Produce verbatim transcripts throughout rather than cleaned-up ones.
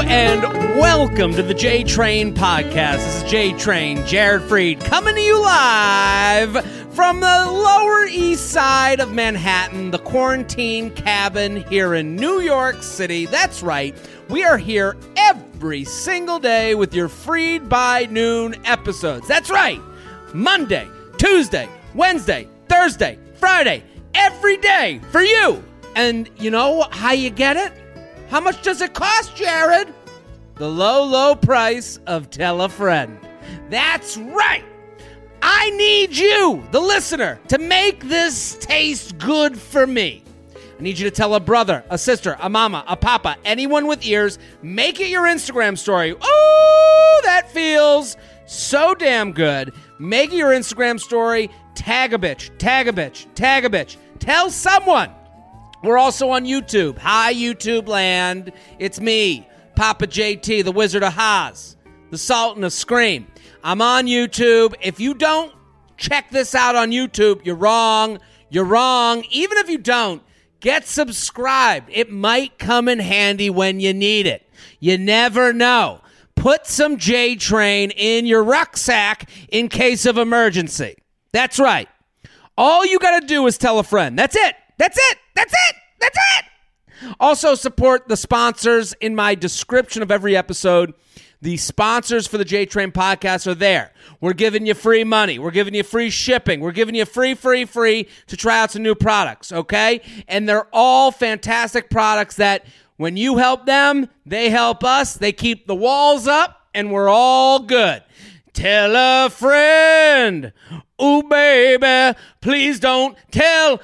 and welcome to the J Train Podcast. This is J Train, Jared Freed, coming to you live from the Lower East Side of Manhattan, the quarantine cabin here in New York City. That's right, we are here every single day with your Freed by Noon episodes. That's right, Monday, Tuesday, Wednesday, Thursday, Friday, every day for you. And you know how you get it? How much does it cost, Jared? The low, low price of Tell a Friend. That's right. I need you, the listener, to make this taste good for me. I need you to tell a brother, a sister, a mama, a papa, anyone with ears. Make it your Instagram story. Oh, that feels so damn good. Make it your Instagram story. Tag a bitch, tag a bitch, tag a bitch. Tell someone. We're also on YouTube. Hi, YouTube land. It's me, Papa J T, the Wizard of Haas, the Sultan of Scream. I'm on YouTube. If you don't check this out on YouTube, you're wrong. You're wrong. Even if you don't, get subscribed. It might come in handy when you need it. You never know. Put some J-Train in your rucksack in case of emergency. That's right. All you got to do is tell a friend. That's it. That's it. That's it. That's it. Also, support the sponsors in my description of every episode. The sponsors for the J-Train Podcast are there. We're giving you free money. We're giving you free shipping. We're giving you free, free, free to try out some new products, okay? And they're all fantastic products that when you help them, they help us. They keep the walls up, and we're all good. Tell a friend. Ooh, baby, please don't tell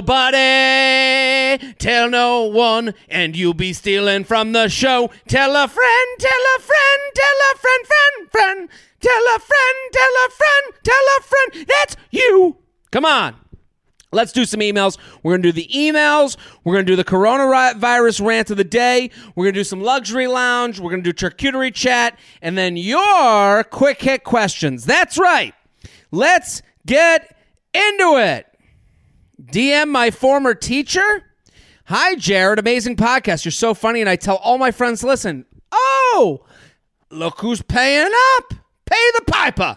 nobody. Tell no one, and you'll be stealing from the show. Tell a friend, tell a friend, tell a friend, friend, friend. Tell a friend, tell a friend, tell a friend. That's you. Come on. Let's do some emails. We're going to do the emails. We're going to do the coronavirus rant of the day. We're going to do some luxury lounge. We're going to do charcuterie chat. And then your quick hit questions. That's right. Let's get into it. D M my former teacher. Hi, Jared. Amazing podcast. You're so funny. And I tell all my friends to listen. Oh, look who's paying up. Pay the piper.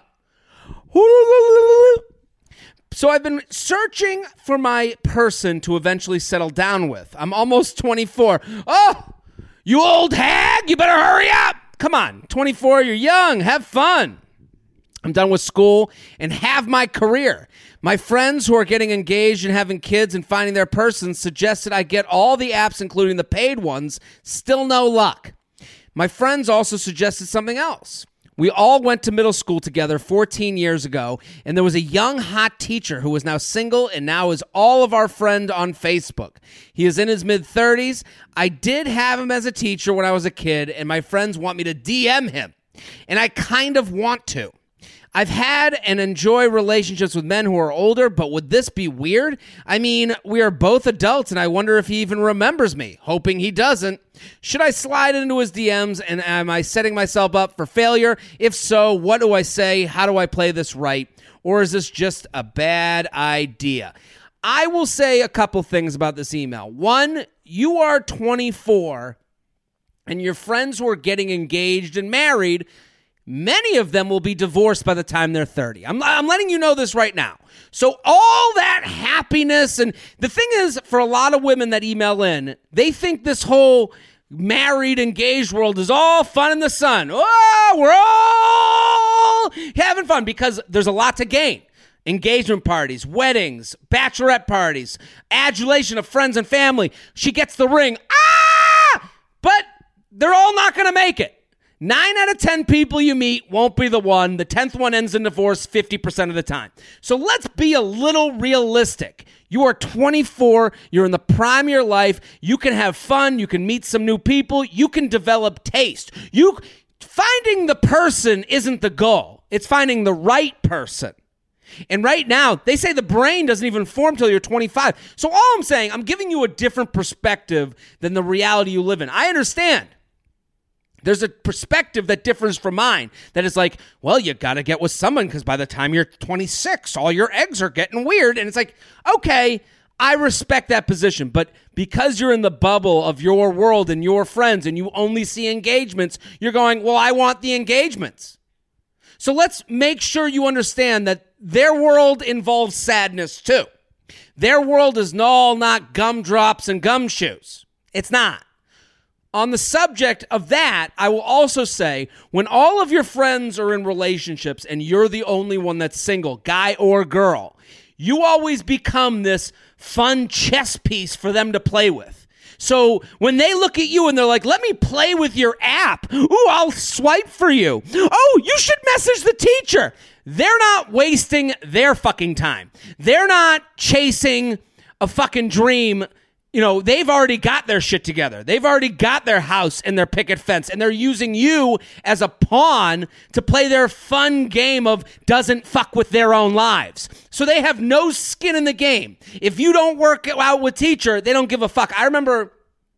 So I've been searching for my person to eventually settle down with. I'm almost twenty-four. Oh, you old hag, you better hurry up. Come on, twenty-four, you're young. Have fun. I'm done with school and have my career. My friends who are getting engaged and having kids and finding their person suggested I get all the apps, including the paid ones. Still no luck. My friends also suggested something else. We all went to middle school together fourteen years ago, and there was a young, hot teacher who was now single and now is all of our friend on Facebook. He is in his mid-thirties. I did have him as a teacher when I was a kid, and my friends want me to D M him, and I kind of want to. I've had and enjoy relationships with men who are older, but would this be weird? I mean, we are both adults, and I wonder if he even remembers me, hoping he doesn't. Should I slide into his D Ms, and am I setting myself up for failure? If so, what do I say? How do I play this right? Or is this just a bad idea? I will say a couple things about this email. One, you are twenty-four, and your friends who are getting engaged and married, many of them will be divorced by the time they're thirty. I'm, I'm letting you know this right now. So all that happiness, and the thing is, for a lot of women that email in, they think this whole married, engaged world is all fun in the sun. Oh, we're all having fun because there's a lot to gain. Engagement parties, weddings, bachelorette parties, adulation of friends and family. She gets the ring. Ah! But they're all not going to make it. Nine out of ten people you meet won't be the one. The tenth one ends in divorce fifty percent of the time. So let's be a little realistic. You are twenty-four. You're in the prime of your life. You can have fun. You can meet some new people. You can develop taste. You finding the person isn't the goal. It's finding the right person. And right now, they say the brain doesn't even form till you're twenty-five. So all I'm saying, I'm giving you a different perspective than the reality you live in. I understand. There's a perspective that differs from mine that is like, well, you got to get with someone because by the time you're twenty-six, all your eggs are getting weird. And it's like, okay, I respect that position, but because you're in the bubble of your world and your friends and you only see engagements, you're going, well, I want the engagements. So let's make sure you understand that their world involves sadness too. Their world is all not gumdrops and gumshoes. It's not. On the subject of that, I will also say, when all of your friends are in relationships and you're the only one that's single, guy or girl, you always become this fun chess piece for them to play with. So when they look at you and they're like, let me play with your app. Ooh, I'll swipe for you. Oh, you should message the teacher. They're not wasting their fucking time. They're not chasing a fucking dream. You know, they've already got their shit together. They've already got their house and their picket fence, and they're using you as a pawn to play their fun game of doesn't fuck with their own lives. So they have no skin in the game. If you don't work out with teacher, they don't give a fuck. I remember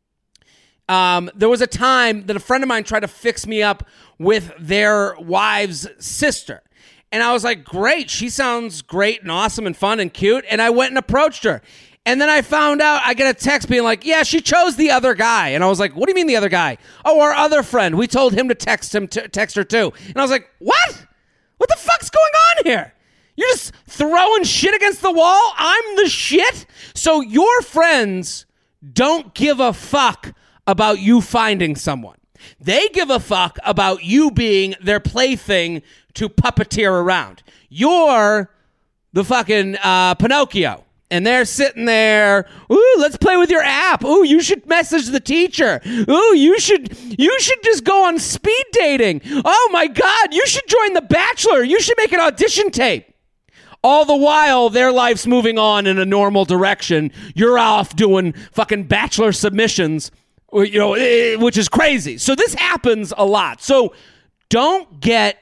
um, there was a time that a friend of mine tried to fix me up with their wife's sister. And I was like, great, she sounds great and awesome and fun and cute. And I went and approached her. And then I found out, I get a text being like, yeah, she chose the other guy. And I was like, what do you mean the other guy? Oh, our other friend. We told him to text him, to text her too. And I was like, what? What the fuck's going on here? You're just throwing shit against the wall? I'm the shit? So your friends don't give a fuck about you finding someone. They give a fuck about you being their plaything to puppeteer around. You're the fucking uh, Pinocchio. And they're sitting there, ooh, let's play with your app. Ooh, you should message the teacher. Ooh, you should you should just go on speed dating. Oh my God, you should join The Bachelor. You should make an audition tape. All the while, their life's moving on in a normal direction. You're off doing fucking Bachelor submissions, you know, which is crazy. So this happens a lot. So don't get...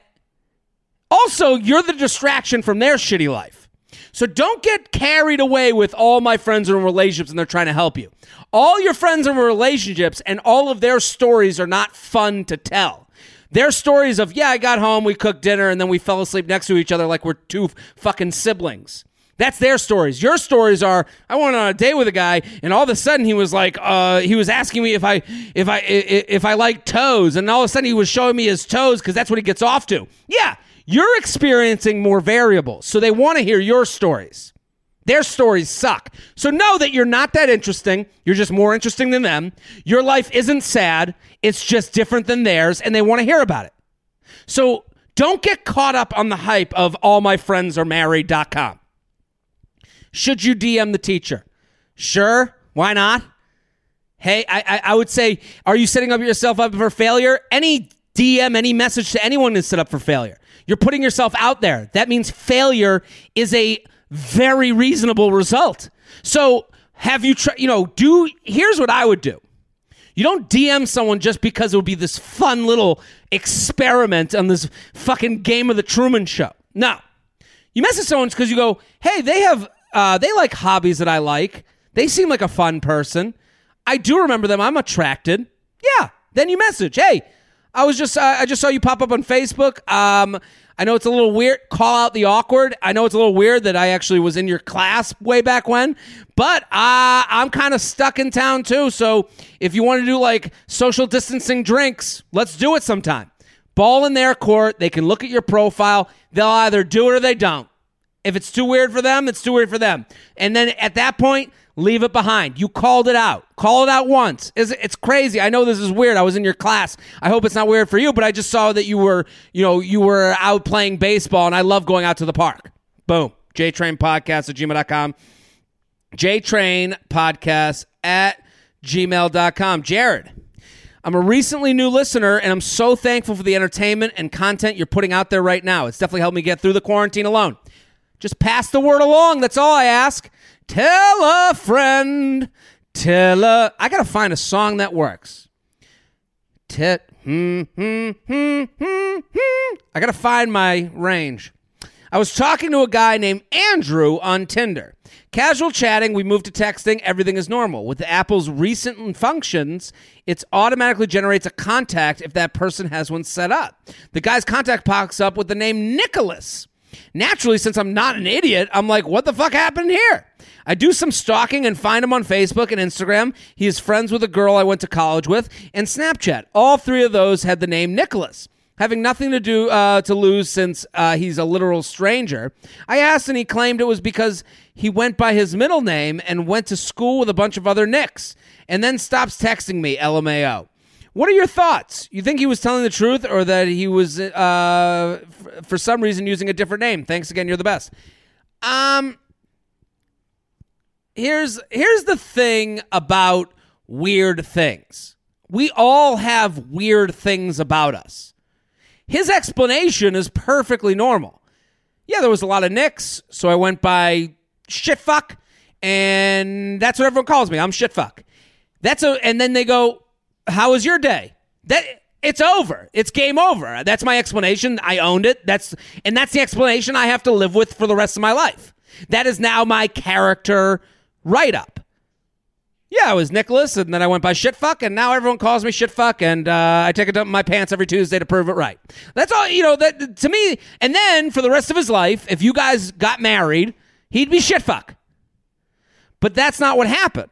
Also, you're the distraction from their shitty life. So don't get carried away with all my friends are in relationships and they're trying to help you. All your friends are in relationships and all of their stories are not fun to tell. Their stories of, yeah, I got home, we cooked dinner, and then we fell asleep next to each other like we're two fucking siblings. That's their stories. Your stories are, I went on a date with a guy, and all of a sudden he was like, uh, he was asking me if I, if I, if I like toes, and all of a sudden he was showing me his toes because that's what he gets off to. Yeah. You're experiencing more variables, so they want to hear your stories. Their stories suck. So know that you're not that interesting. You're just more interesting than them. Your life isn't sad. It's just different than theirs, and they want to hear about it. So don't get caught up on the hype of all my friends are married dot com. Should you D M the teacher? Sure. Why not? Hey, I, I, I would say, are you setting up yourself up for failure? Any D M, any message to anyone is set up for failure. You're putting yourself out there. That means failure is a very reasonable result. So have you, tr- you know, do, here's what I would do. You don't D M someone just because it would be this fun little experiment on this fucking Game of the Truman Show. No. You message someone because you go, hey, they have, uh, they like hobbies that I like. They seem like a fun person. I do remember them. I'm attracted. Yeah. Then you message, hey, I was just, uh, I just saw you pop up on Facebook. Um, I know it's a little weird. Call out the awkward. I know it's a little weird that I actually was in your class way back when, but uh, I'm kind of stuck in town too. So if you want to do like social distancing drinks, let's do it sometime. Ball in their court. They can look at your profile. They'll either do it or they don't. If it's too weird for them, it's too weird for them. And then at that point, leave it behind. You called it out. Call it out once. It's crazy. I know this is weird. I was in your class. I hope it's not weird for you, but I just saw that you were, you know, you were out playing baseball, and I love going out to the park. Boom. J Train Podcast at gmail dot com. J Train Podcast at gmail dot com. Jared, I'm a recently new listener, and I'm so thankful for the entertainment and content you're putting out there right now. It's definitely helped me get through the quarantine alone. Just pass the word along. That's all I ask. Tell a friend. Tell a... I got to find a song that works. Tit. Hmm, hmm, hmm, hmm, hmm. I got to find my range. I was talking to a guy named Andrew on Tinder. Casual chatting, we moved to texting, everything is normal. With Apple's recent functions, it automatically generates a contact if that person has one set up. The guy's contact pops up with the name Nicholas. Naturally, since I'm not an idiot, I'm like, what the fuck happened here? I do some stalking and find him on Facebook and Instagram. He is friends with a girl I went to college with, and Snapchat. All three of those had the name Nicholas. Having nothing to do uh, to lose since uh, he's a literal stranger, I asked, and he claimed it was because he went by his middle name and went to school with a bunch of other Nicks, and then stops texting me, L M A O. What are your thoughts? You think he was telling the truth, or that he was, uh, f- for some reason, using a different name? Thanks again. You're the best. Um, here's here's the thing about weird things. We all have weird things about us. His explanation is perfectly normal. Yeah, there was a lot of Nicks, so I went by shitfuck, and that's what everyone calls me. I'm shitfuck. That's a, and then they go, "How was your day?" That it's over. It's game over. That's my explanation. I owned it. That's and that's the explanation I have to live with for the rest of my life. That is now my character write-up. Yeah, I was Nicholas, and then I went by shitfuck, and now everyone calls me shitfuck, and uh, I take a dump in my pants every Tuesday to prove it right. That's all, you know, that to me. And then for the rest of his life, if you guys got married, he'd be shitfuck. But that's not what happened.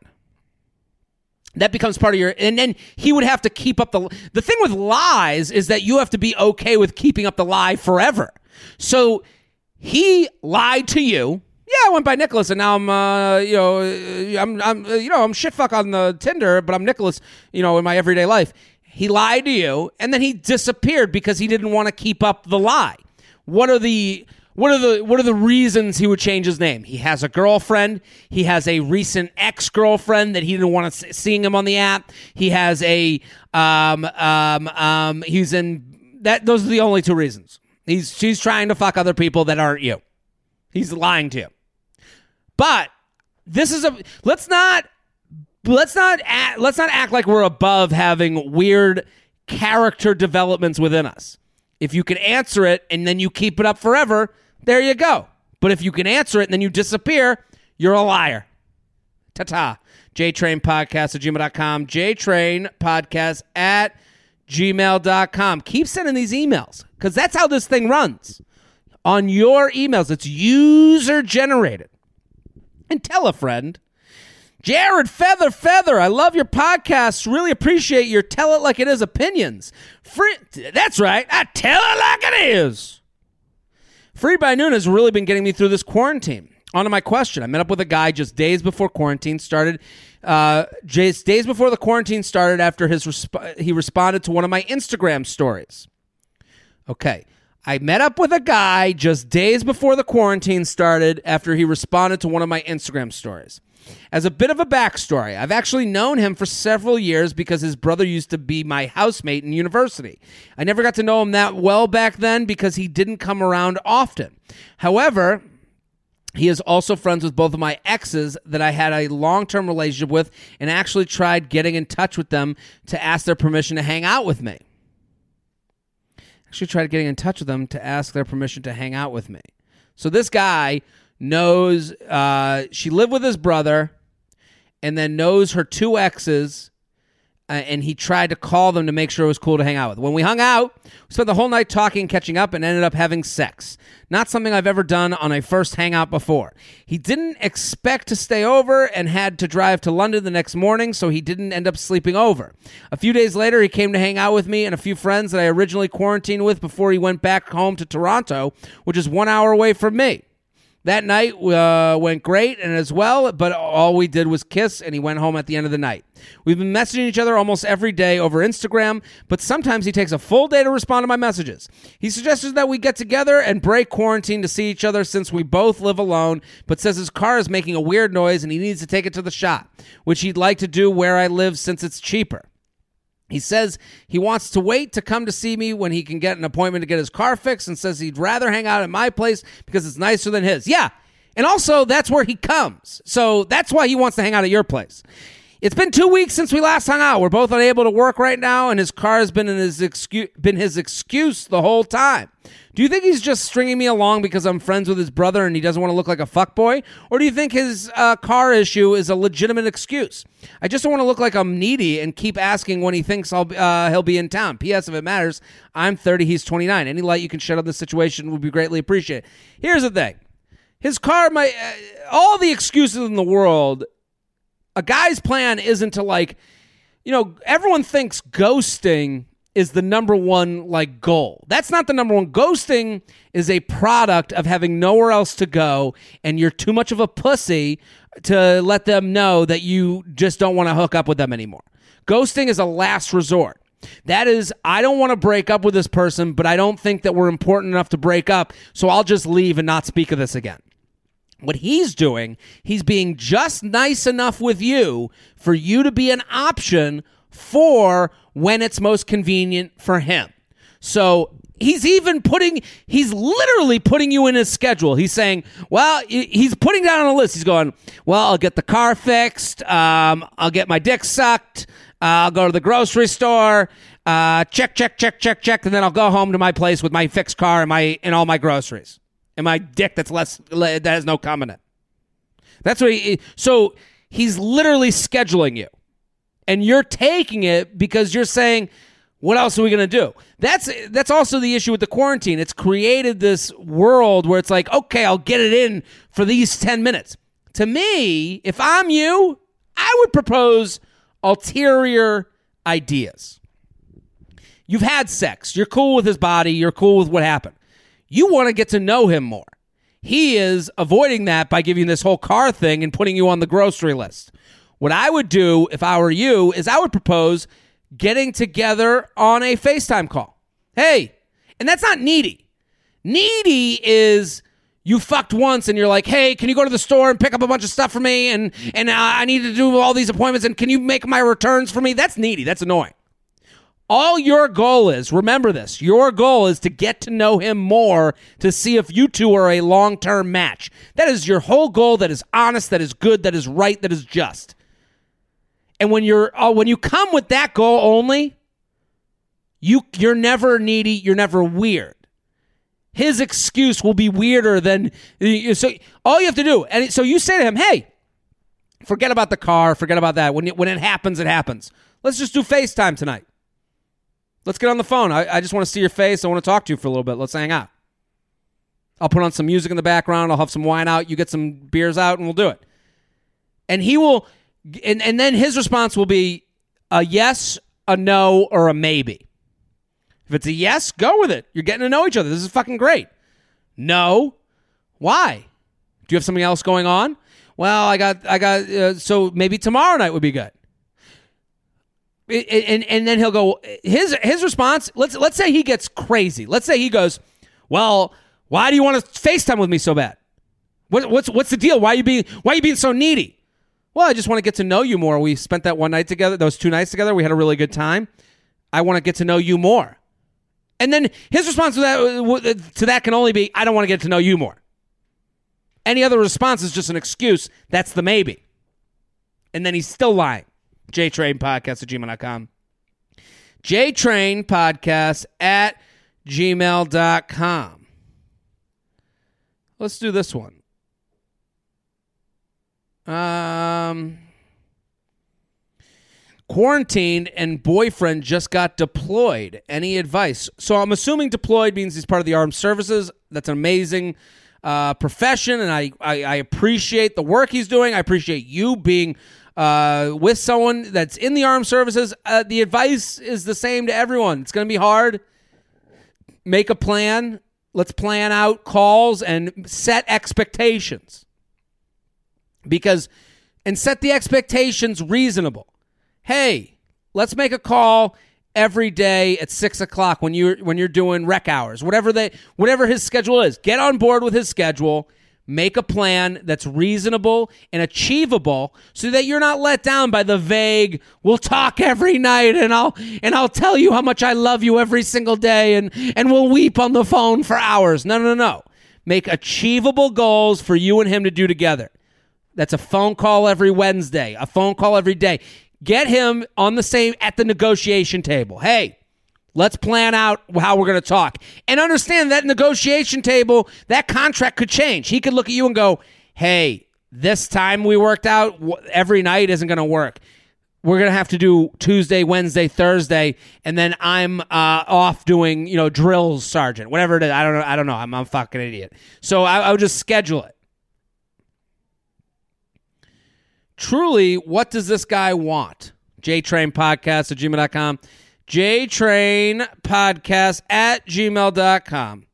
That becomes part of your, and then he would have to keep up the, the thing with lies is that you have to be okay with keeping up the lie forever. So he lied to you. Yeah, I went by Nicholas, and now I'm, uh, you know, I'm, I'm, you know, I'm shitfuck on the Tinder, but I'm Nicholas, you know, in my everyday life. He lied to you, and then he disappeared because he didn't want to keep up the lie. What are the, what are the, what are the reasons he would change his name? He has a girlfriend. He has a recent ex-girlfriend that he didn't want to seeing him on the app. He has a, um, um, um, he's in that. Those are the only two reasons. He's, she's trying to fuck other people that aren't you. He's lying to you. But this is a let's not let's not act, let's not act like we're above having weird character developments within us. If you can answer it and then you keep it up forever, there you go. But if you can answer it and then you disappear, you're a liar. Ta-ta. JTrain Podcast at gmail dot com. JTrain Podcast at gmail dot com. Keep sending these emails because that's how this thing runs. On your emails, it's user generated. And tell a friend. Jared Feather Feather, I love your podcast. Really appreciate your tell it like it is opinions. Free, that's right. I tell it like it is. Freed by Noon has really been getting me through this quarantine. On to my question. I met up with a guy just days before quarantine started. Uh, just days before the quarantine started after his resp- he responded to one of my Instagram stories. Okay. I met up with a guy just days before the quarantine started after he responded to one of my Instagram stories. As a bit of a backstory, I've actually known him for several years because his brother used to be my housemate in university. I never got to know him that well back then because he didn't come around often. However, he is also friends with both of my exes that I had a long-term relationship with and actually tried getting in touch with them to ask their permission to hang out with me. Actually tried getting in touch with them to ask their permission to hang out with me. So this guy knows uh, she lived with his brother and then knows her two exes, uh, and he tried to call them to make sure it was cool to hang out with. When we hung out, we spent the whole night talking, catching up, and ended up having sex. Not something I've ever done on a first hangout before. He didn't expect to stay over and had to drive to London the next morning, so he didn't end up sleeping over. A few days later, he came to hang out with me and a few friends that I originally quarantined with before he went back home to Toronto, which is one hour away from me. That night uh, went great and as well, but all we did was kiss, and he went home at the end of the night. We've been messaging each other almost every day over Instagram, but sometimes he takes a full day to respond to my messages. He suggested that we get together and break quarantine to see each other since we both live alone, but says his car is making a weird noise and he needs to take it to the shop, which he'd like to do where I live since it's cheaper. He says he wants to wait to come to see me when he can get an appointment to get his car fixed, and says he'd rather hang out at my place because it's nicer than his. Yeah, and also that's where he comes. So that's why he wants to hang out at your place. It's been two weeks since we last hung out. We're both unable to work right now, and his car has been in his excuse, been his excuse the whole time. Do you think he's just stringing me along because I'm friends with his brother and he doesn't want to look like a fuckboy? Or do you think his uh, car issue is a legitimate excuse? I just don't want to look like I'm needy and keep asking when he thinks I'll uh, he'll be in town. P S. If it matters, I'm thirty, he's twenty-nine. Any light you can shed on this situation would be greatly appreciated. Here's the thing. His car might, uh, all the excuses in the world. A guy's plan isn't to like, you know, everyone thinks ghosting is the number one like goal. That's not the number one. Ghosting is a product of having nowhere else to go, and you're too much of a pussy to let them know that you just don't want to hook up with them anymore. Ghosting is a last resort. That is, I don't want to break up with this person, but I don't think that we're important enough to break up, so I'll just leave and not speak of this again. What he's doing, he's being just nice enough with you for you to be an option for when it's most convenient for him. So he's even putting, he's literally putting you in his schedule. He's saying, well, he's putting down on a list. He's going, well, I'll get the car fixed. Um, I'll get my dick sucked. Uh, I'll go to the grocery store. Uh, check, check, check, check, check. And then I'll go home to my place with my fixed car and my and all my groceries. And my dick that's less, that has no cum in it. That's what he, so he's literally scheduling you. And you're taking it because you're saying, what else are we going to do? That's that's also the issue with the quarantine. It's created this world where it's like, okay, I'll get it in for these ten minutes. To me, if I'm you, I would propose ulterior ideas. You've had sex. You're cool with his body. You're cool with what happened. You want to get to know him more. He is avoiding that by giving this whole car thing and putting you on the grocery list. What I would do if I were you is I would propose getting together on a FaceTime call. Hey, and that's not needy. Needy is you fucked once and you're like, hey, can you go to the store and pick up a bunch of stuff for me? And, and uh, I need to do all these appointments. And can you make my returns for me? That's needy. That's annoying. All your goal is, remember this, your goal is to get to know him more to see if you two are a long-term match. That is your whole goal. That is honest, that is good, that is right, that is just. And when you're uh, when you come with that goal only, you you're never needy, you're never weird. His excuse will be weirder than so all you have to do. And so you say to him, "Hey, forget about the car, forget about that. When it, when it happens, it happens. Let's just do FaceTime tonight. Let's get on the phone. I, I just want to see your face. I want to talk to you for a little bit. Let's hang out. I'll put on some music in the background. I'll have some wine out. You get some beers out, and we'll do it." And he will, and, and then his response will be a yes, a no, or a maybe. If it's a yes, go with it. You're getting to know each other. This is fucking great. No. Why? Do you have something else going on? Well, I got, I got, uh, so maybe tomorrow night would be good. And and then he'll go, his his response, let's let's say he gets crazy. Let's say he goes, well, why do you want to FaceTime with me so bad? What, what's what's the deal? Why are you being why are you being so needy? Well, I just want to get to know you more. We spent that one night together, those two nights together. We had a really good time. I want to get to know you more. And then his response to that to that can only be, I don't want to get to know you more. Any other response is just an excuse. That's the maybe. And then he's still lying. JTrain Podcast at gmail dot com. JTrain Podcast at gmail dot com. Let's do this one. Um, quarantined and boyfriend just got deployed. Any advice? So I'm assuming deployed means he's part of the armed services. That's an amazing uh, profession, and I, I, I appreciate the work he's doing. I appreciate you being Uh, with someone that's in the armed services. Uh, the advice is the same to everyone. It's going to be hard. Make a plan. Let's plan out calls and set expectations. Because, and set the expectations reasonable. Hey, let's make a call every day at six o'clock when you're when you're doing rec hours. Whatever they, whatever his schedule is. Get on board with his schedule. Make a plan that's reasonable and achievable so that you're not let down by the vague, we'll talk every night and I'll and I'll tell you how much I love you every single day and, and we'll weep on the phone for hours. No, no, no. Make achievable goals for you and him to do together. That's a phone call every Wednesday, a phone call every day. Get him on the same, at the negotiation table. Hey, let's plan out how we're going to talk. And understand that negotiation table, that contract could change. He could look at you and go, hey, this time we worked out, every night isn't going to work. We're going to have to do Tuesday, Wednesday, Thursday, and then I'm uh, off doing, you know, drills, sergeant, whatever it is. I don't know. I don't know. I'm, I'm a fucking idiot. So I, I would just schedule it. truly, what does this guy want? JTrain Podcast at gmail dot com. JTrain Podcast at gmail dot com.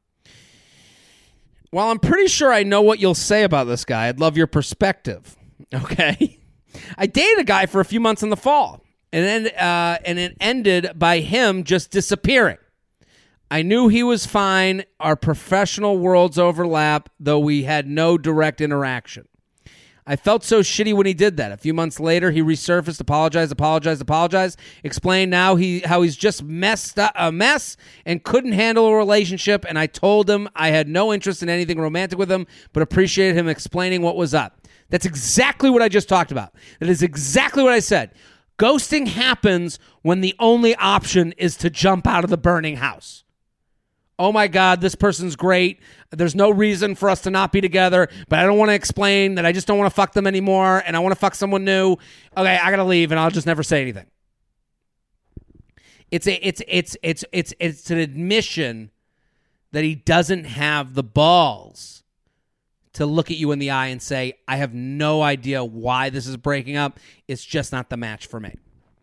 Well, I'm pretty sure I know what you'll say about this guy. I'd love your perspective. Okay? I dated a guy for a few months in the fall, and then uh, and it ended by him just disappearing. I knew he was fine. Our professional worlds overlap, though we had no direct interaction. I felt so shitty when he did that. A few months later, he resurfaced, apologized, apologized, apologized, explained now he how he's just messed up, a mess and couldn't handle a relationship, and I told him I had no interest in anything romantic with him, but appreciated him explaining what was up. That's exactly what I just talked about. That is exactly what I said. Ghosting happens when the only option is to jump out of the burning house. Oh my God, this person's great. There's no reason for us to not be together, but I don't want to explain that I just don't want to fuck them anymore and I want to fuck someone new. Okay, I got to leave and I'll just never say anything. It's a it's it's it's it's it's an admission that he doesn't have the balls to look at you in the eye and say, I have no idea why this is breaking up. It's just not the match for me.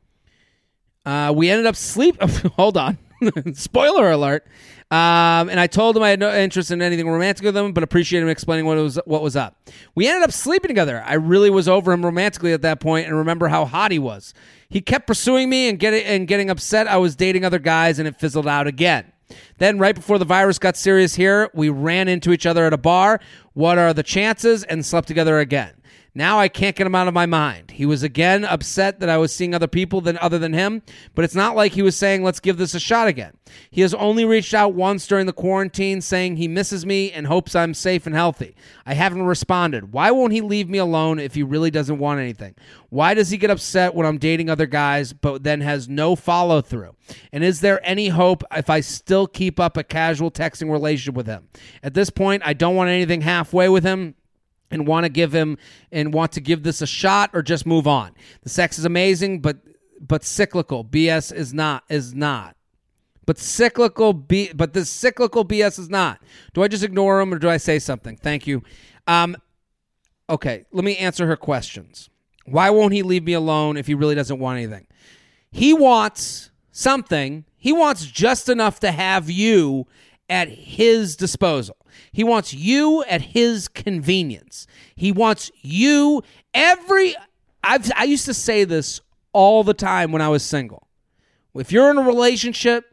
Uh, we ended up sleep. Hold on. Spoiler alert. Um, and I told him I had no interest in anything romantic with him, but appreciated him explaining what was what was up. We ended up sleeping together. I really was over him romantically at that point and remember how hot he was. He kept pursuing me and, get, and getting upset I was dating other guys, and it fizzled out again. Then right before the virus got serious here, we ran into each other at a bar. What are the chances? And slept together again. Now I can't get him out of my mind. He was again upset that I was seeing other people than other than him, but it's not like he was saying, let's give this a shot again. He has only reached out once during the quarantine saying he misses me and hopes I'm safe and healthy. I haven't responded. Why won't he leave me alone if he really doesn't want anything? Why does he get upset when I'm dating other guys, but then has no follow through? And is there any hope if I still keep up a casual texting relationship with him? At this point, I don't want anything halfway with him. And want to give him and want to give this a shot or just move on. The sex is amazing, but but cyclical. B S is not is not. But cyclical B but this cyclical B S is not. Do I just ignore him or do I say something? Thank you. Um, okay, let me answer her questions. Why won't he leave me alone if he really doesn't want anything? He wants something. He wants just enough to have you at his disposal. He wants you at his convenience. He wants you every... I've, I used to say this all the time when I was single. If you're in a relationship,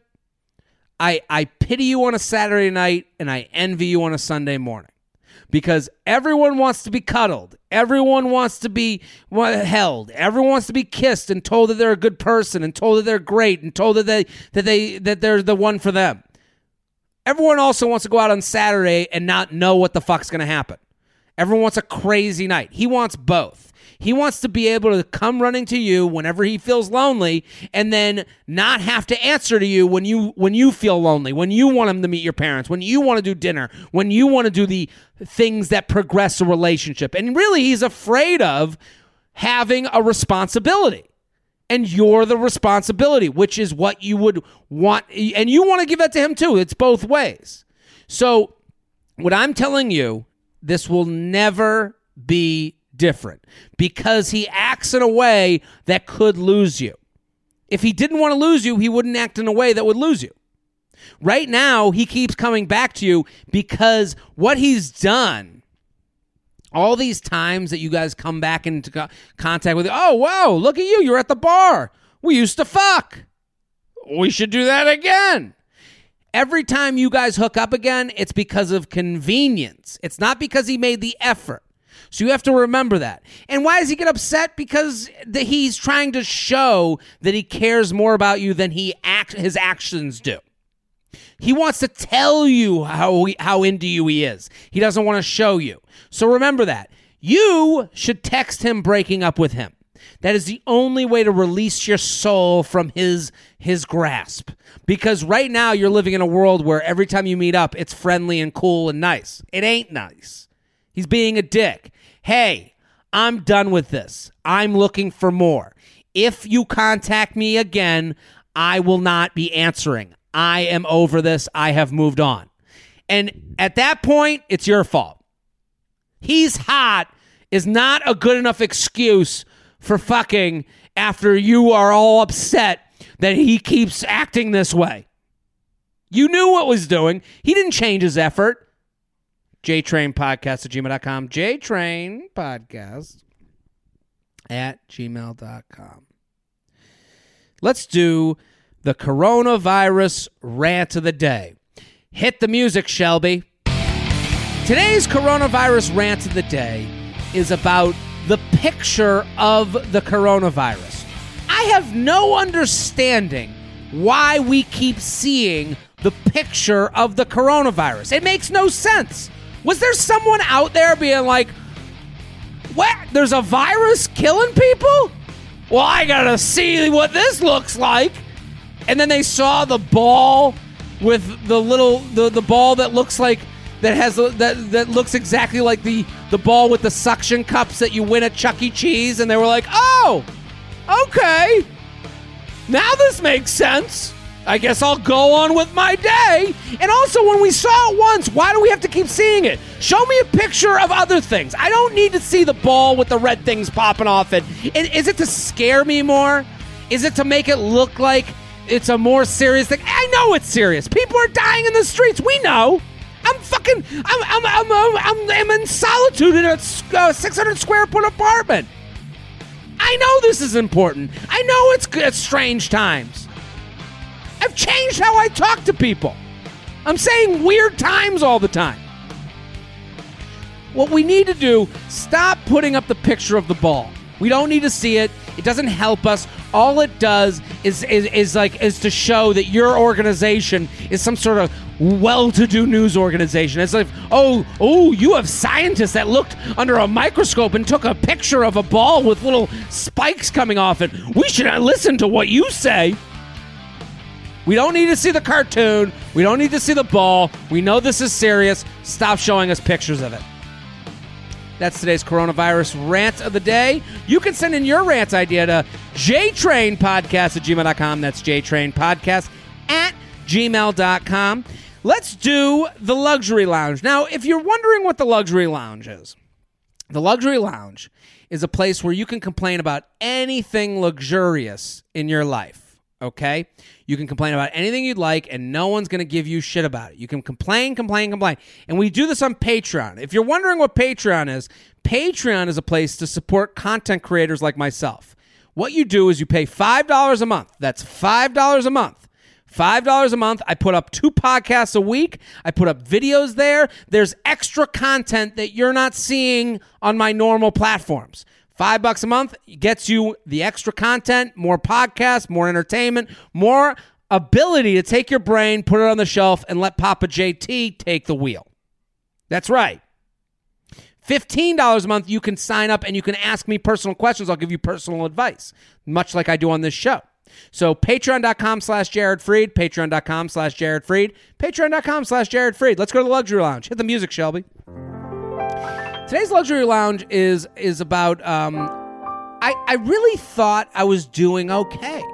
I, I pity you on a Saturday night and I envy you on a Sunday morning. Because everyone wants to be cuddled. Everyone wants to be held. Everyone wants to be kissed and told that they're a good person and told that they're great and told that they that they that they're the one for them. Everyone also wants to go out on Saturday and not know what the fuck's going to happen. Everyone wants a crazy night. He wants both. He wants to be able to come running to you whenever he feels lonely and then not have to answer to you when you when you feel lonely, when you want him to meet your parents, when you want to do dinner, when you want to do the things that progress a relationship. And really, he's afraid of having a responsibility. And you're the responsibility, which is what you would want. And you want to give that to him too. It's both ways. So what I'm telling you, this will never be different because he acts in a way that could lose you. If he didn't want to lose you, he wouldn't act in a way that would lose you. Right now, he keeps coming back to you because what he's done, all these times that you guys come back into co- contact with, oh, wow, look at you. You're at the bar. We used to fuck. We should do that again. Every time you guys hook up again, it's because of convenience. It's not because he made the effort. So you have to remember that. And why does he get upset? Because the, he's trying to show that he cares more about you than he act, his actions do. He wants to tell you how he, how into you he is. He doesn't want to show you. So remember that. You should text him breaking up with him. That is the only way to release your soul from his his grasp. Because right now you're living in a world where every time you meet up, it's friendly and cool and nice. It ain't nice. He's being a dick. Hey, I'm done with this. I'm looking for more. If you contact me again, I will not be answering. I am over this. I have moved on. And at that point, it's your fault. He's hot is not a good enough excuse for fucking after you are all upset that he keeps acting this way. You knew what was doing. He didn't change his effort. JTrain Podcast at gmail dot com. JTrain Podcast at gmail dot com. Let's do the coronavirus rant of the day. Hit the music, Shelby. Today's coronavirus rant of the day is about the picture of the coronavirus. I have no understanding why we keep seeing the picture of the coronavirus. It makes no sense. Was there someone out there being like, what? There's a virus killing people? Well, I gotta see what this looks like. And then they saw the ball with the little, the, the ball that looks like, that has, that that looks exactly like the, the ball with the suction cups that you win at Chuck E. Cheese. And they were like, oh, okay. Now this makes sense. I guess I'll go on with my day. And also, when we saw it once, why do we have to keep seeing it? Show me a picture of other things. I don't need to see the ball with the red things popping off it. Is it to scare me more? Is it to make it look like it's a more serious thing? I know it's serious. People are dying in the streets. We know. I'm fucking, I'm, I'm, I'm, I'm, I'm in solitude in a uh, six hundred square foot apartment. I know this is important. I know it's, it's strange times. I've changed how I talk to people. I'm saying weird times all the time. What we need to do, stop putting up the picture of the ball. We don't need to see it. It doesn't help us. All it does is is, is like is to show that your organization is some sort of well-to-do news organization. It's like, oh, oh, you have scientists that looked under a microscope and took a picture of a ball with little spikes coming off it. We should listen to what you say. We don't need to see the cartoon. We don't need to see the ball. We know this is serious. Stop showing us pictures of it. That's today's coronavirus rant of the day. You can send in your rant idea to jtrainpodcast at gmail dot com. That's jtrainpodcast at gmail dot com. Let's do the Luxury Lounge. Now, if you're wondering what the Luxury Lounge is, the Luxury Lounge is a place where you can complain about anything luxurious in your life. Okay? You can complain about anything you'd like, and no one's going to give you shit about it. You can complain, complain, complain. And we do this on Patreon. If you're wondering what Patreon is, Patreon is a place to support content creators like myself. What you do is you pay five dollars a month. That's five dollars a month. five dollars a month. I put up two podcasts a week. I put up videos there. There's extra content that you're not seeing on my normal platforms. Five bucks a month gets you the extra content, more podcasts, more entertainment, more ability to take your brain, put it on the shelf, and let Papa J T take the wheel. That's right. fifteen dollars a month, you can sign up and you can ask me personal questions. I'll give you personal advice, much like I do on this show. So patreon.com slash Jared Freed, patreon.com slash Jared Freed, patreon.com slash Jared Freed. Let's go to the Luxury Lounge. Hit the music, Shelby. Today's Luxury Lounge is is about, um, I, I really thought I was doing okay.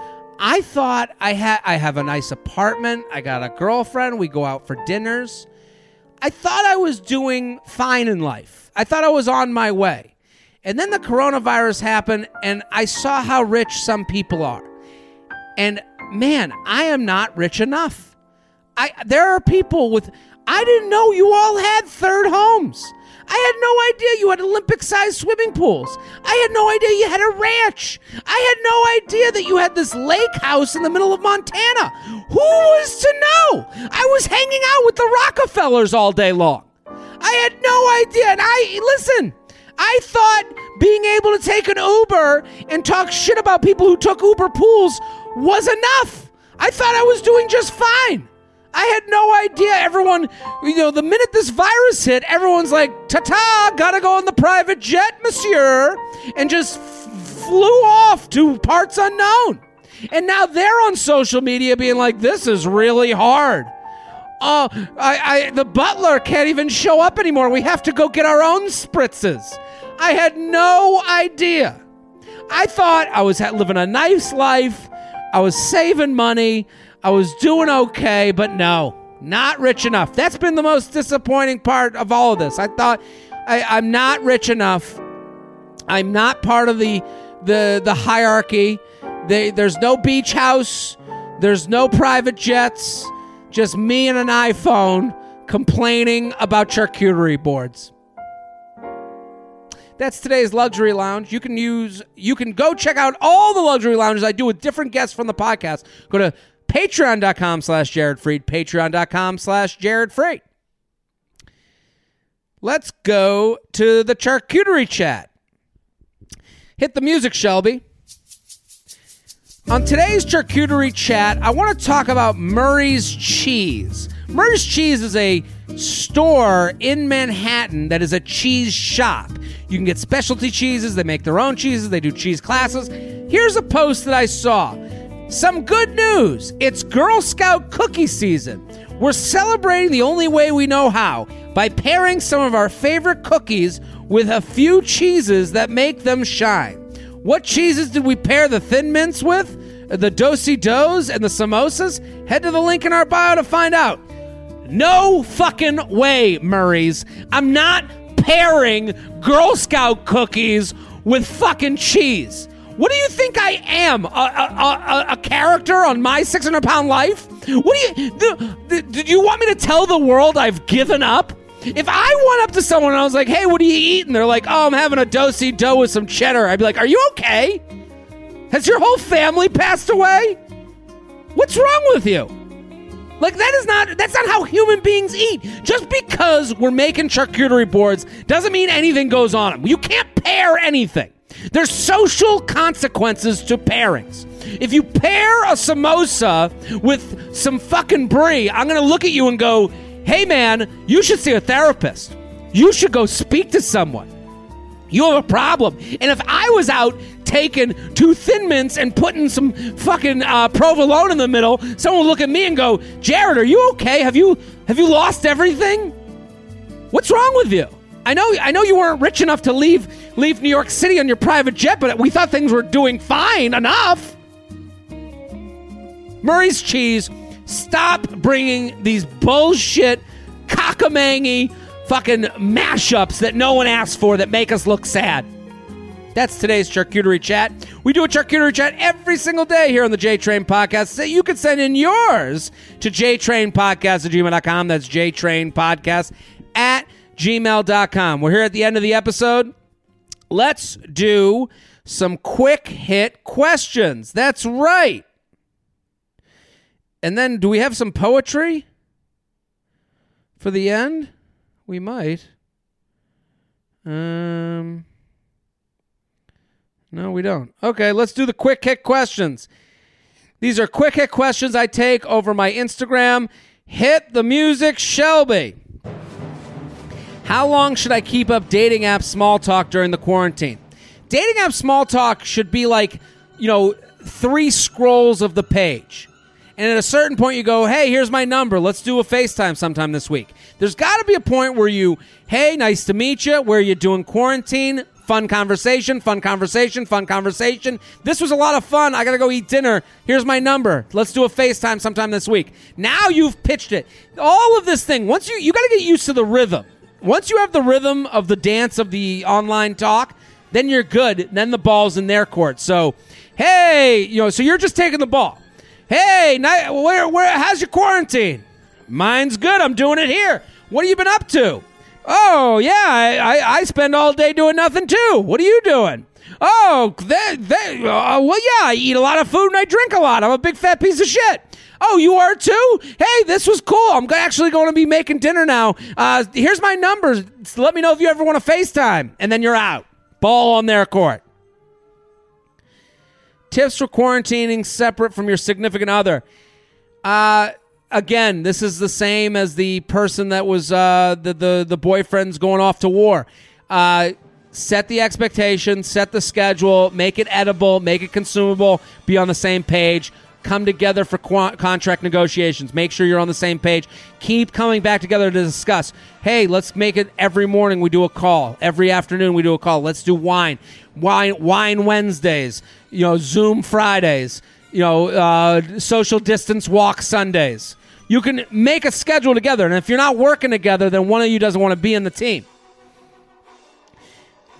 I thought I had I have a nice apartment. I got a girlfriend. We go out for dinners. I thought I was doing fine in life. I thought I was on my way. And then the coronavirus happened, and I saw how rich some people are. And, man, I am not rich enough. I There are people with... I didn't know you all had third homes. I had no idea you had Olympic-sized swimming pools. I had no idea you had a ranch. I had no idea that you had this lake house in the middle of Montana. Who was to know? I was hanging out with the Rockefellers all day long. I had no idea. And I, listen, I thought being able to take an Uber and talk shit about people who took Uber pools was enough. I thought I was doing just fine. I had no idea. Everyone, you know, the minute this virus hit, everyone's like, ta-ta, gotta go on the private jet, monsieur, and just f- flew off to parts unknown. And now they're on social media being like, this is really hard. Oh, I, I, the butler can't even show up anymore. We have to go get our own spritzes. I had no idea. I thought I was living a nice life. I was saving money. I was doing okay, but no, not rich enough. That's been the most disappointing part of all of this. I thought I, I'm not rich enough. I'm not part of the the the hierarchy. They, there's no beach house. There's no private jets. Just me and an iPhone complaining about charcuterie boards. That's today's Luxury Lounge. You can use, you can go check out all the Luxury Lounges I do with different guests from the podcast. Go to patreon.com slash Jared Freed, patreon.com slash Jared Freed. Let's go to the charcuterie chat. Hit the music, Shelby. On today's charcuterie chat, I want to talk about Murray's Cheese. Murray's Cheese is a store in Manhattan that is a cheese shop. You can get specialty cheeses. They make their own cheeses. They do cheese classes. Here's a post that I saw. Some good news. It's Girl Scout cookie season. We're celebrating the only way we know how, by pairing some of our favorite cookies with a few cheeses that make them shine. What cheeses did we pair the Thin Mints with? The Do-si-dos and the samosas? Head to the link in our bio to find out. No fucking way, Murrays. I'm not pairing Girl Scout cookies with fucking cheese. What do you think I am? A, a, a, a character on My six hundred pound Life? What do you... Do, do, do you want me to tell the world I've given up? If I went up to someone and I was like, hey, what do you eat? And they're like, oh, I'm having a do-si-do with some cheddar. I'd be like, are you okay? Has your whole family passed away? What's wrong with you? Like, that is not, that's not how human beings eat. Just because we're making charcuterie boards doesn't mean anything goes on them. You can't pair anything. There's social consequences to pairings. If you pair a samosa with some fucking brie, I'm going to look at you and go, hey man, you should see a therapist. You should go speak to someone. You have a problem. And if I was out taking two Thin Mints and putting some fucking uh, provolone in the middle, someone would look at me and go, Jared, are you okay? Have you have you lost everything? What's wrong with you? I know I know you weren't rich enough to leave leave New York City on your private jet, but we thought things were doing fine enough. Murray's Cheese, stop bringing these bullshit, cockamangy fucking mashups that no one asked for that make us look sad. That's today's charcuterie chat. We do a charcuterie chat every single day here on the J-Train Podcast. So you can send in yours to j train podcast at gmail dot com. That's j train podcast at gmail dot com. We're here at the end of the episode. Let's do some quick hit questions. That's right. And then, do we have some poetry for the end? We might. Um, no, we don't. Okay, let's do the quick hit questions. These are quick hit questions I take over my Instagram. Hit the music, Shelby. How long should I keep up dating app small talk during the quarantine? Dating app small talk should be like, you know, three scrolls of the page. And at a certain point you go, hey, here's my number. Let's do a FaceTime sometime this week. There's got to be a point where you, hey, nice to meet you. Where are you doing quarantine? Fun conversation, fun conversation, fun conversation. This was a lot of fun. I got to go eat dinner. Here's my number. Let's do a FaceTime sometime this week. Now you've pitched it. All of this thing, once you, you got to get used to the rhythm. Once you have the rhythm of the dance of the online talk, then you're good. Then the ball's in their court. So, hey, you know, so you're just taking the ball. Hey, where, where, how's your quarantine? Mine's good. I'm doing it here. What have you been up to? Oh, yeah, I, I, I spend all day doing nothing, too. What are you doing? Oh, they, they, uh, well, yeah, I eat a lot of food and I drink a lot. I'm a big fat piece of shit. Oh, you are, too? Hey, this was cool. I'm actually going to be making dinner now. Uh, here's my numbers. Let me know if you ever want to FaceTime. And then you're out. Ball on their court. Tips for quarantining separate from your significant other. Uh, again, this is the same as the person that was uh, the, the, the boyfriend's going off to war. Uh, set the expectation, set the schedule, make it edible, make it consumable, be on the same page. Come together for qu- contract negotiations. Make sure you're on the same page. Keep coming back together to discuss. Hey, let's make it every morning we do a call. Every afternoon we do a call. Let's do wine. Wine wine Wednesdays. You know, Zoom Fridays. You know, uh, social distance walk Sundays. You can make a schedule together. And if you're not working together, then one of you doesn't want to be in the team.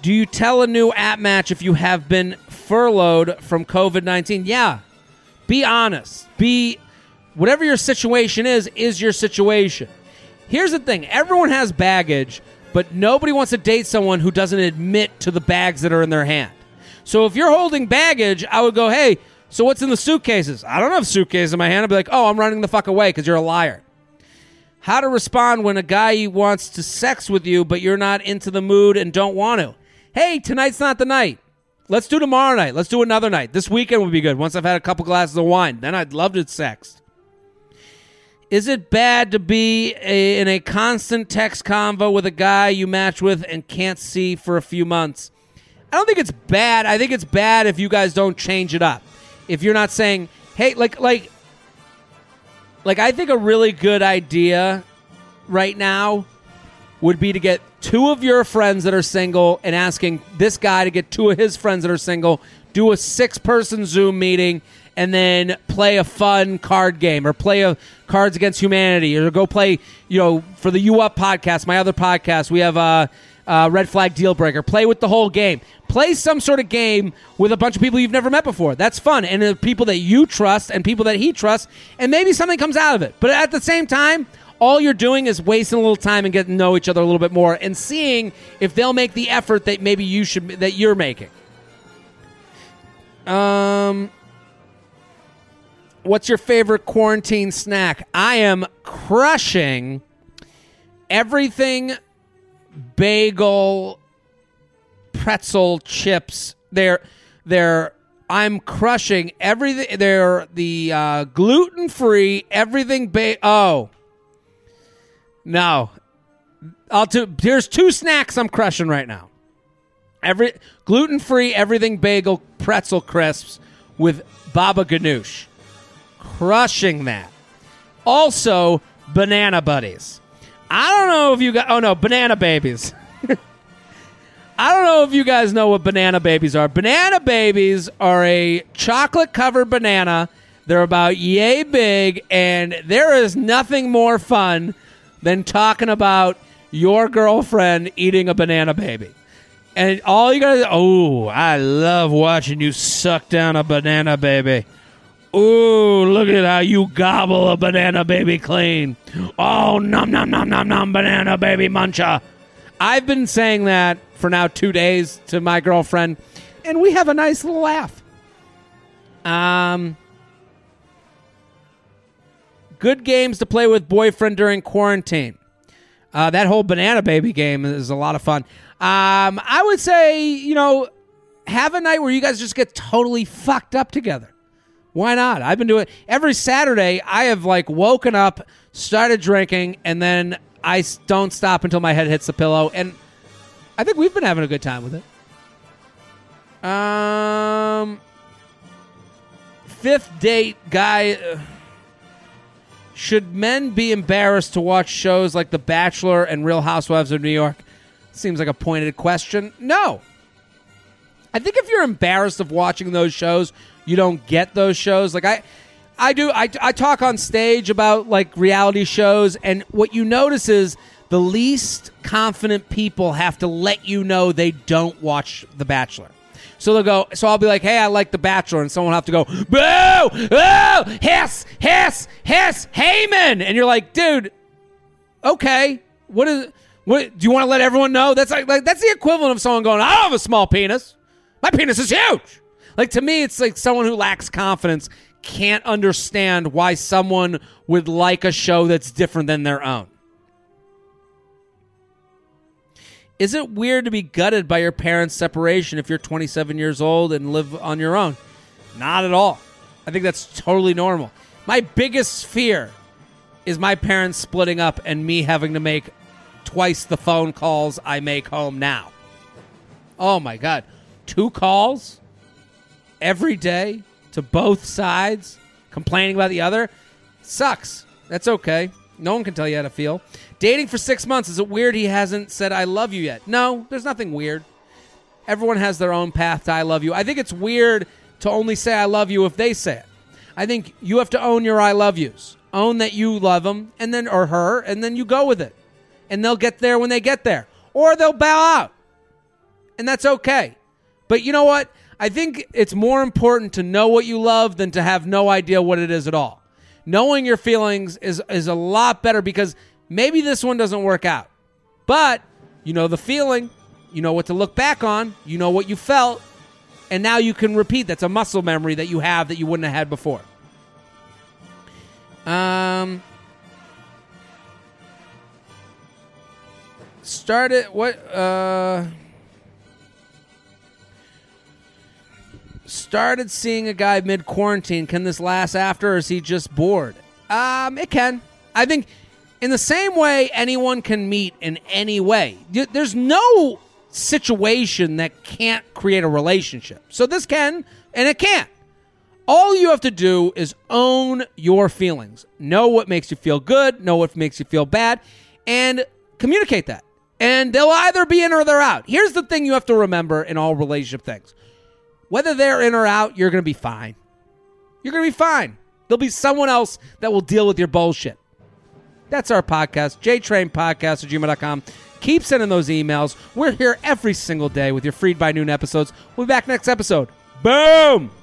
Do you tell a new app match if you have been furloughed from covid nineteen? Yeah. Be honest. Be whatever your situation is, is your situation. Here's the thing. Everyone has baggage, but nobody wants to date someone who doesn't admit to the bags that are in their hand. So if you're holding baggage, I would go, hey, so what's in the suitcases? I don't have suitcases in my hand. I'd be like, oh, I'm running the fuck away because you're a liar. How to respond when a guy wants to sex with you, but you're not into the mood and don't want to. Hey, tonight's not the night. Let's do tomorrow night. Let's do another night. This weekend would be good. Once I've had a couple glasses of wine, then I'd love to sex. Is it bad to be a, in a constant text convo with a guy you match with and can't see for a few months? I don't think it's bad. I think it's bad if you guys don't change it up. If you're not saying, hey, like, like, like, I think a really good idea right now would be to get two of your friends that are single and asking this guy to get two of his friends that are single, do a six-person Zoom meeting, and then play a fun card game or play a Cards Against Humanity or go play, you know, for the U Up podcast, my other podcast, we have a, a Red Flag Deal Breaker. Play with the whole game. Play some sort of game with a bunch of people you've never met before. That's fun. And uh, people that you trust and people that he trusts, and maybe something comes out of it. But at the same time, all you're doing is wasting a little time and getting to know each other a little bit more and seeing if they'll make the effort that maybe you should that you're making. Um, what's your favorite quarantine snack? I am crushing everything bagel pretzel chips. They're they're I'm crushing everything. They're the uh, gluten free everything. Ba- oh. No, I'll do. Here's two snacks I'm crushing right now. Every gluten-free everything bagel pretzel crisps with Baba Ganoush, crushing that. Also, Banana Buddies. I don't know if you got. Oh no, Banana Babies. I don't know if you guys know what Banana Babies are. Banana Babies are a chocolate-covered banana. They're about yay big, and there is nothing more fun than talking about your girlfriend eating a banana baby. And all you gotta do, oh, I love watching you suck down a banana baby. Ooh, look at how you gobble a banana baby clean. Oh, nom, nom, nom, nom, nom, banana baby muncher. I've been saying that for now two days to my girlfriend, and we have a nice little laugh. Um... Good games to play with boyfriend during quarantine. Uh, that whole Banana Baby game is a lot of fun. Um, I would say, you know, have a night where you guys just get totally fucked up together. Why not? I've been doing it. Every Saturday, I have, like, woken up, started drinking, and then I don't stop until my head hits the pillow. And I think we've been having a good time with it. Um, fifth date guy... Uh, Should men be embarrassed to watch shows like The Bachelor and Real Housewives of New York? Seems like a pointed question. No. I think if you're embarrassed of watching those shows, you don't get those shows. Like I, I do. I, I talk on stage about like reality shows, and what you notice is the least confident people have to let you know they don't watch The Bachelor. So they'll go, so I'll be like, hey, I like The Bachelor. And someone will have to go, boo, boo, hiss, hiss, hiss, Heyman. And you're like, dude, okay. What is, what, do you want to let everyone know? That's like, like, that's the equivalent of someone going, I don't have a small penis. My penis is huge. Like, to me, it's like someone who lacks confidence can't understand why someone would like a show that's different than their own. Is it weird to be gutted by your parents' separation if you're twenty-seven years old and live on your own? Not at all. I think that's totally normal. My biggest fear is my parents splitting up and me having to make twice the phone calls I make home now. Oh, my God. Two calls every day to both sides, complaining about the other? Sucks. That's okay. No one can tell you how to feel. Dating for six months. Is it weird he hasn't said I love you yet? No, there's nothing weird. Everyone has their own path to I love you. I think it's weird to only say I love you if they say it. I think you have to own your I love yous. Own that you love them and then or her, and then you go with it. And they'll get there when they get there. Or they'll bow out. and that's okay. But you know what? I think it's more important to know what you love than to have no idea what it is at all. Knowing your feelings is, is a lot better because maybe this one doesn't work out. But you know the feeling, you know what to look back on, you know what you felt, and now you can repeat. That's a muscle memory that you have that you wouldn't have had before. Um, started, what, uh... Started seeing a guy mid-quarantine. Can this last after, or is he just bored? Um, it can. I think in the same way anyone can meet in any way. There's no situation that can't create a relationship. So this can, and it can't. All you have to do is own your feelings. Know what makes you feel good, know what makes you feel bad, and communicate that. And they'll either be in or they're out. Here's the thing you have to remember in all relationship things. Whether they're in or out, you're going to be fine. You're going to be fine. There'll be someone else that will deal with your bullshit. That's our podcast, j train podcast at gmail dot com. Keep sending those emails. We're here every single day with your Freed by Noon episodes. We'll be back next episode. Boom!